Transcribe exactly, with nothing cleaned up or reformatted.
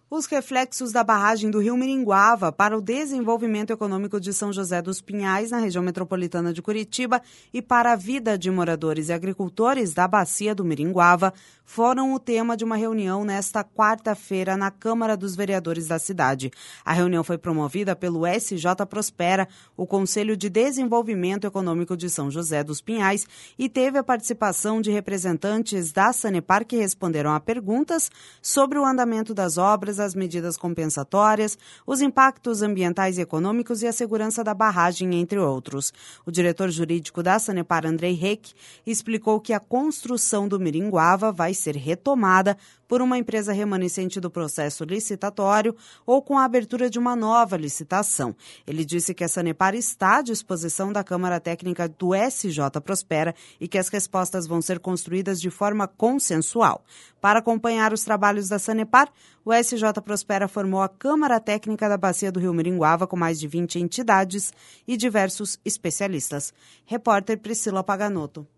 Os reflexos da barragem do Rio Miringuava para o desenvolvimento econômico de São José dos Pinhais, na região metropolitana de Curitiba, e para a vida de moradores e agricultores da bacia do Miringuava, foram o tema de uma reunião nesta quarta-feira na Câmara dos Vereadores da cidade. A reunião foi promovida pelo S J Prospera, o Conselho de Desenvolvimento Econômico de São José dos Pinhais, e teve a participação de representantes da Sanepar que responderam a perguntas sobre o andamento das obras, as medidas compensatórias, os impactos ambientais e econômicos e a segurança da barragem, entre outros. O diretor jurídico da Sanepar, Andrei Reck, explicou que a construção do Miringuava vai ser retomada por uma empresa remanescente do processo licitatório ou com a abertura de uma nova licitação. Ele disse que a Sanepar está à disposição da Câmara Técnica do S J Prospera e que as respostas vão ser construídas de forma consensual. Para acompanhar os trabalhos da Sanepar, o S J Prospera formou a Câmara Técnica da Bacia do Rio Miringuava com mais de vinte entidades e diversos especialistas. Repórter Priscila Paganoto.